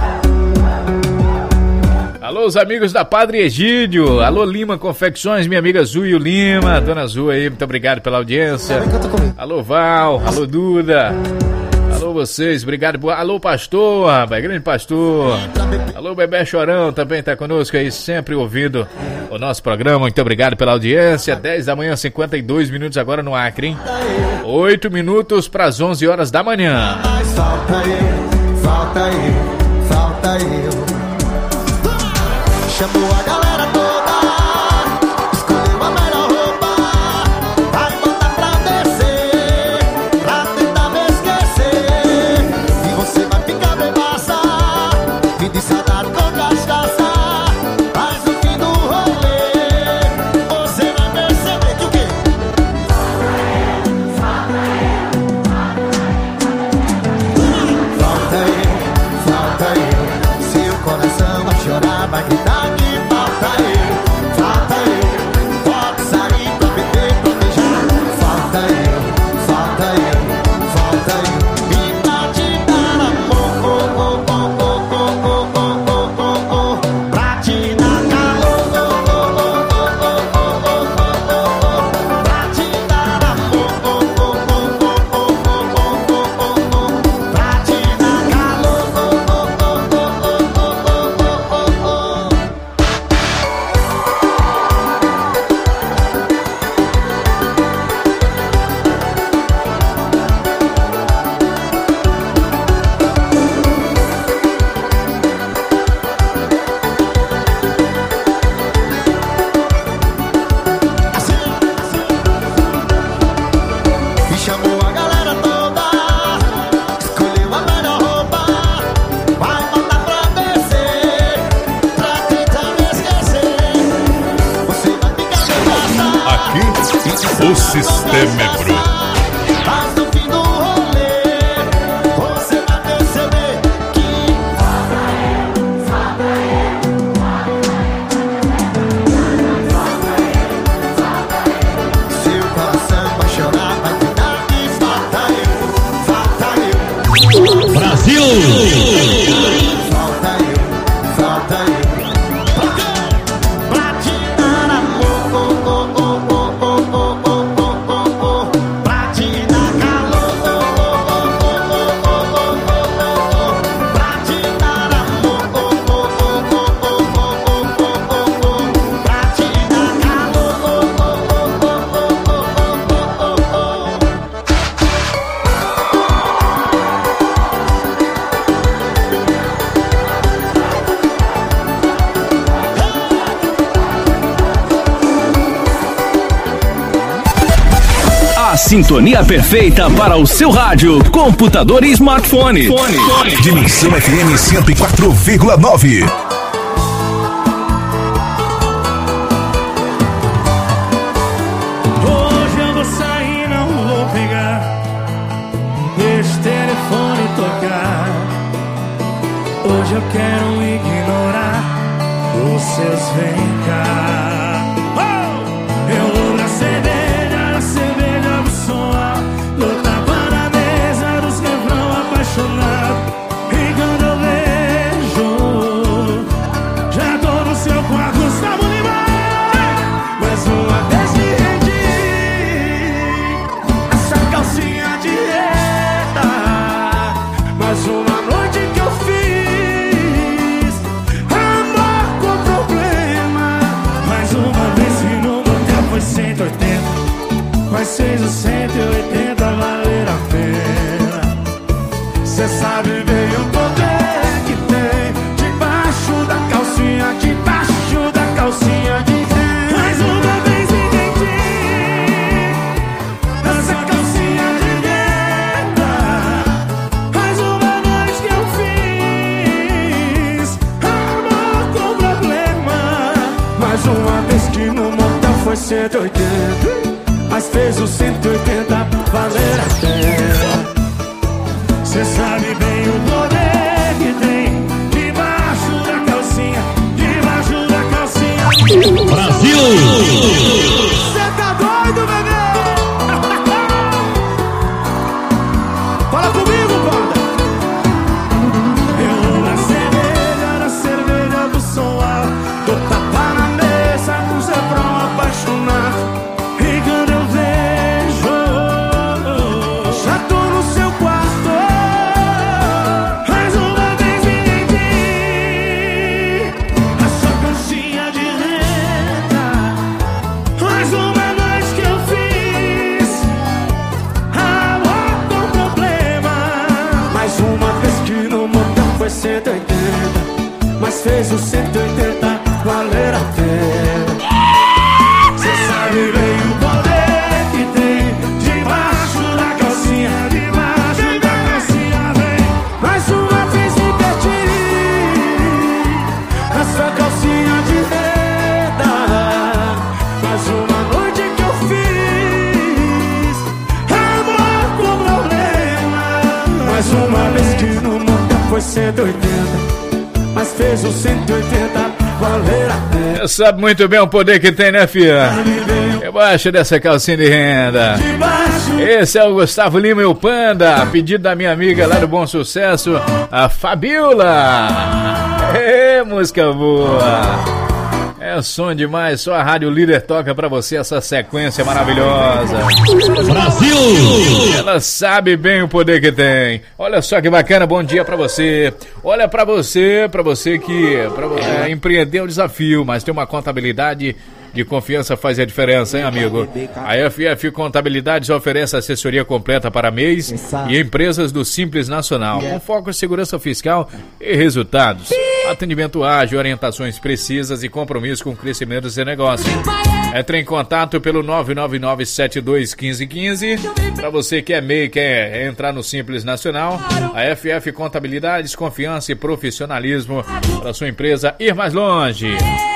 Alô, os amigos da Padre Egídio. Alô, Lima Confecções, minha amiga Zuio Lima. Dona Zu aí, muito obrigado pela audiência. Alô, Val. Alô, Duda. Alô, vocês, obrigado por... Alô, pastor, rapaz, grande pastor. Alô, Bebê Chorão, também tá conosco aí, sempre ouvindo o nosso programa. Muito obrigado pela audiência. dez da manhã, cinquenta e dois minutos agora no Acre, hein? oito minutos para as onze horas da manhã. Falta eu, falta eu, falta eu. Chamou a galera toda, escolheu a melhor roupa, vai botar pra descer, pra tentar me esquecer. E você vai ficar bebaça, e de saudade com cachaça. Mas no fim do rolê, você vai perceber que o quê? Falta eu, falta eu. Seu coração vai chorar, vai gritar que falta eu, falta eu. Pode sair pra beber, pra beijar. Falta eu, falta eu, falta eu. E pra te dar amor, oh, oh, oh, oh, oh, oh, oh, oh, oh. Pra te dar calor, oh, oh, oh, oh, oh, oh, oh, oh. Pra te dar amor, oh, oh, oh, oh, oh, oh, oh, oh, oh. Pra te dar calor, oh, oh, oh, oh, oh, oh, oh, oh, oh. E chamou a galera toda, escolheu a melhor roupa, vai botar pra descer, pra tentar me esquecer. Você vai ficar bebaça, Aqui, o sistema é bruto. mas no fim do rolê, você vai perceber que falta eu, falta eu, falta eu, falta eu. Seu coração vai chorar, vai gritar que falta eu, falta eu. Brasil! Falta eu, falta eu. Pra quê? Pra te dar amor, oh, oh, oh, oh, oh, oh, oh, oh, oh, oh. A sintonia perfeita para o seu rádio, computador e smartphone. Fone. Fone. Dimensão F M cento e quatro vírgula nove. Hoje eu vou sair, não vou pegar. Deixa o telefone tocar. Hoje eu quero ignorar os seus vem cá. Oh! Eu vou na cerveja, na cerveja do som, do tapa na mesa dos refrão apaixonado. E quando eu vejo, já tô no seu quarto, Gustavo Lima. Mais uma vez me rendi, essa calcinha de reta. Mais uma noite que eu fiz amor com problema. Mais uma vez que no motel foi cento e oitenta, mas fez o cento e oitenta valer a pena. Cê sabe bem o poder que tem debaixo da calcinha, debaixo da calcinha de renda. Mais uma vez me entendi, essa calcinha de renda. Mais uma noite que eu fiz amor com problema. Mais uma vez que no motel foi cento e oitenta, mas fez o cento e oitenta valer a pena. Cê sabe bem o poder que tem debaixo da calcinha, debaixo da calcinha. Brasil! Cê tá doido, bebê? Fala comigo, banda. Eu na cerveja, na cerveja do som alto, tô tapa na mesa com Zé Brão apaixonado. E quando eu vejo, já tô no seu quarto. Mais uma vez me entendi, a sua calcinha de renda. Mais uma noite que eu fiz amor com problema. Mais uma vez que no motel foi cento e oitenta, mas fez o cento e oitenta valer a pena. Cê sabe bem o poder que tem debaixo da calcinha, debaixo da calcinha, vem. Mais uma vez me perdi, a sua calcinha de renda. Mais uma noite que eu fiz amor com problema. Mais uma vez que no motel foi cento e oitenta, mas fez o cento e oitenta valer a pena. Você sabe muito bem o poder que tem, né, filha? Debaixo dessa calcinha de renda. Esse é o Gustavo Lima e o Panda, a pedido da minha amiga lá do Bom Sucesso, a Fabiola. Ê, música boa. É som demais, só a Rádio Líder toca pra você essa sequência maravilhosa. Brasil! Ela sabe bem o poder que tem. Olha só que bacana, bom dia pra você. Olha pra você, pra você que pra, é, empreendeu o desafio, mas tem uma contabilidade de confiança, faz a diferença, hein, amigo? A F F Contabilidades oferece assessoria completa para M E Is e empresas do Simples Nacional, com foco em segurança fiscal e resultados. Atendimento ágil, orientações precisas e compromisso com o crescimento do seu negócio. Entre em contato pelo nove nove nove sete dois um cinco um cinco. Para você que é M E I e quer entrar no Simples Nacional, a F F Contabilidades, confiança e profissionalismo para sua empresa ir mais longe.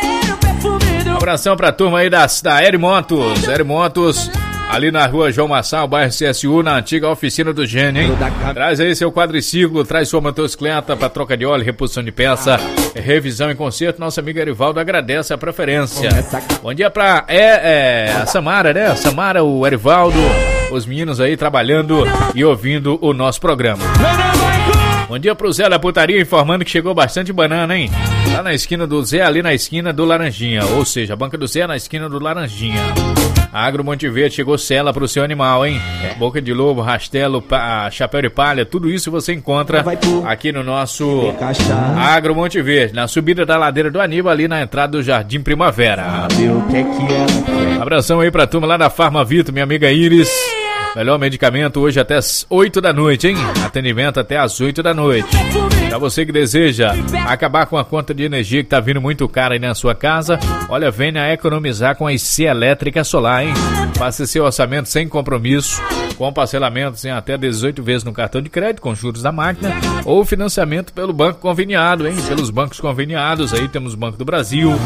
Um abração pra turma aí da, da Eri Motos. Eri Motos, ali na rua João Massal, bairro C S U, na antiga oficina do Gênio, hein? Traz aí seu quadriciclo, traz sua motocicleta pra troca de óleo, reposição de peça, revisão e conserto. Nosso amigo Erivaldo agradece a preferência. Bom dia pra é, é, a Samara, né? A Samara, o Erivaldo, os meninos aí trabalhando e ouvindo o nosso programa. Bom dia pro Zé da Putaria, informando que chegou bastante banana, hein? Lá na esquina do Zé, ali na esquina do Laranjinha. Ou seja, a banca do Zé na esquina do Laranjinha. A Agro Monte Verde chegou cela pro seu animal, hein? Boca de lobo, rastelo, pá, chapéu de palha, tudo isso você encontra aqui no nosso Agro Monte Verde, na subida da ladeira do Aníbal, ali na entrada do Jardim Primavera. Abração aí pra turma lá da Farma Vitor, minha amiga Iris. Melhor medicamento hoje até as oito da noite, hein? Atendimento até as oito da noite. Pra você que deseja acabar com a conta de energia que tá vindo muito cara aí na sua casa, olha, venha economizar com a I C Elétrica Solar, hein? Faça seu orçamento sem compromisso, com parcelamentos em até dezoito vezes no cartão de crédito, com juros da máquina, ou financiamento pelo banco conveniado, hein? Pelos bancos conveniados, aí temos o Banco do Brasil,